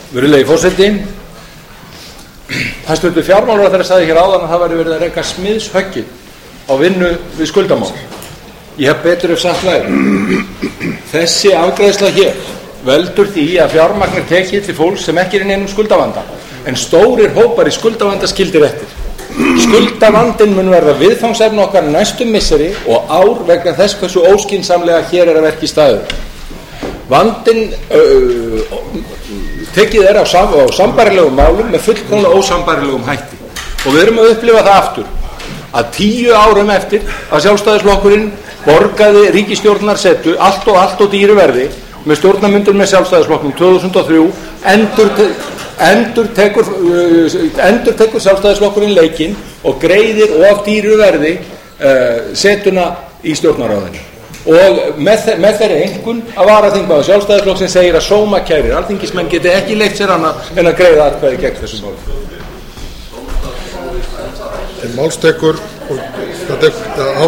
Virðulegi forseti, hæstvirtur fjármálaráðherra sagði hér áðan að það væri verið að reka smiðshöggið á vinnu við skuldamál. Ég hef betur ef satt væri. Þessi afgreiðsla hér veldur því að fjármagn er tekið til fólks sem ekki er í neinum skuldavanda, en stórir hópar í skuldavanda skildir eftir. Skuldavandinn mun verða viðfangsefni okkar næstu misseri og ár vegna þess hversu óskynsamlega hér er að verki staðið. Vandinn tekið er á sambærilegum málum með fullkomlega ósambærilegum hætti, og við erum að upplifa það aftur að 10 árum eftir að Sjálfstæðisflokkurinn borgaði ríkisstjórnarsetu allt og dýru verði með stjórnarmyndun með Sjálfstæðisflokknum 2003 endurtekur Sjálfstæðisflokkurinn leikinn og greiðir of dýru verði setuna í stjórnarráðinu, og með þeirri einkunn að varaþingmaður Sjálfstæðisflokksins segir að sómakærir alþingismenn geti ekki leyft sér annað en að greiða atkvæði gegn þessum málum. Málstekur